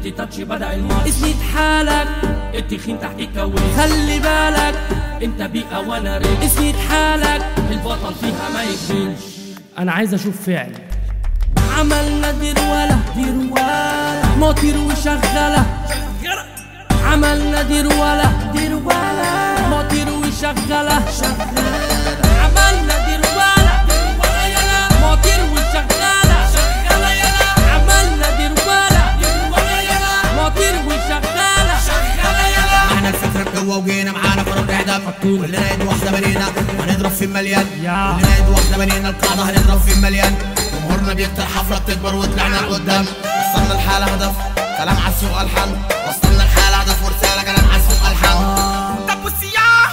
انت تاتش بدأ الماتش، اسند حالك التخين تحت الكوين، خلي بالك انت بيئة وانا ريت، اسند حالك البطل فيها ما يقبلش. انا عايز اشوف فعل عملنا دروالة مطير وشغالة، عملنا دروالة مطير وشغالة، عملنا دروالة مطير وشغالة، عملنا دروالة مطير وشغالة. احنا الفكرة بجوا وجينا معانا فرق اهداف، كلنا يد واحدة بنينا هنضرب في المليان، كلنا يد واحدة بنينا القاعدة هنضرب في المليان، جمهورنا بيكتر حفلة بتكبر وطلعنا لقدام، وصلنا الحالة هدف كلام عالسوق الحن، وصلنا الحالة هدف ورسالة كلام عالسوق الحن. طب والسياح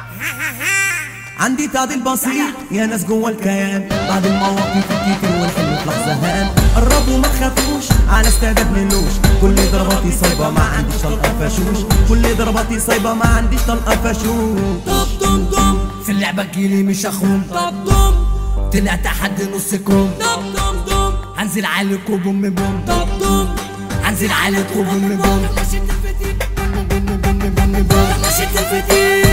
عندي تعديل بسيط يا ناس جوا الكيان، بعد المواقف الكتير والحلو في لحظة هان، قربوا ما تخافوش على استعداد منوش، كل ضرباتي صايبة ما عنديش طلقة فاشوش، كل ضرباتي صايبة ما عنديش طلقة فاشوش. طب دم في اللعبة تجيلي مش اخوم، طب دم طلع تحدي نص كوم، طب دم هنزل عليكم بوم بوم، طب دم هنزل عليكم بوم بوم، مشيت الفتيل مشيت الفتيل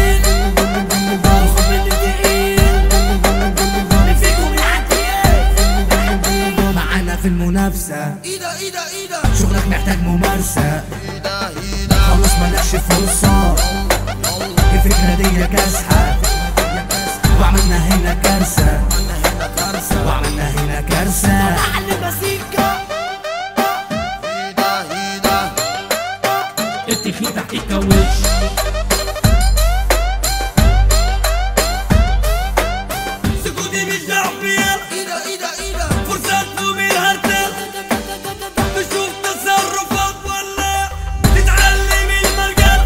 في المنافسة ايدا شغلك محتاج ممارسة، خلاص ملكش فرصة، الفكرة دي كاسحة، وعملنا هنا كارثة، وعملنا هنا كارثة. التخين تحت الكاوتش، سكوتي مش دعوة بيها، ايدا فرصة تقومي الهرتل، تشوف تصرفات ولا تتعلم المرجل،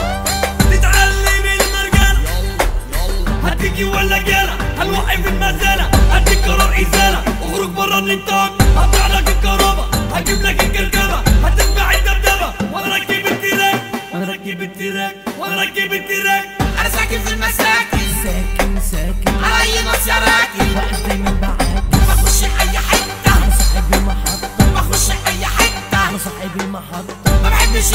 هتيجي ولا جالة، هنوقف المزالة، هديك قرار ازالة، اخرج برا النطاق، هقطع لك الكهربا، هجيب لك الكركبة، هتتبع الدبدبة، وانا راكب التراك، وانا راكب التراك، انا ساكن في المساكن، ساكن على اي ناس يا راكن، واقف دايما بعاكس، بخش اي حتة، انا صاحب المحطة، بخش اي حتة، انا صاحب المحطة، ما بحبش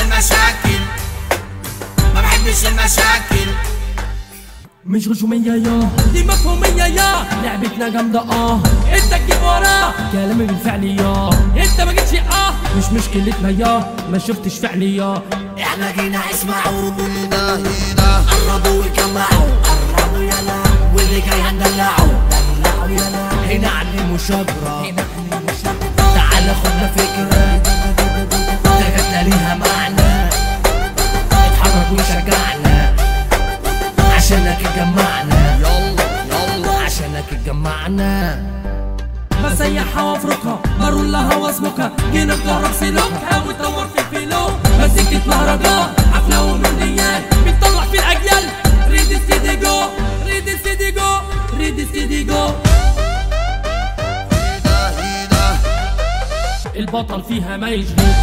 المشاكل، مش غشومية يا دي مفهومية يا لعبتنا جامدة انت تجيب وراه كلامي بالفعل يا انت ما جيتش مش مشكلتنا يا ما شفتش فعلي يا احنا جينا اسمعوا قربوا وجمعوا، قربوا يلا واللي جاي هندلعوا، دلعوا يلا هنا علموا شجرة، تعال خدنا فكرة تجدنا ليها معنى، اتحرك وشجعنا عشانك اتجمعنا، عشانك اتجمعنا. بسيحها وافركها بروا لها واسمكها، جينا بكهرب سلوكها وتدور في الفلو، مزيكة مهرجان حفلة ومنديان بتطلع في الاجيال، ريد السيدي جو البطل فيها ما يشغلش.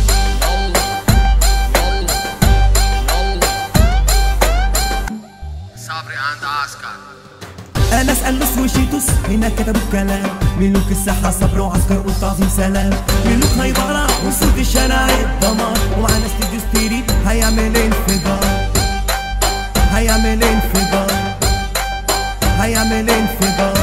صبري عند عسكر، انا اسأل وشيتوس هنا كتبوا الكلام، ملوك الساحة صبر وعسكر والتعظيم سلام، ملوك هيبقرا وصوت الشارع الدمار، ومعانا استديو ستيري هيعمل انفجار، هيعمل انفجار.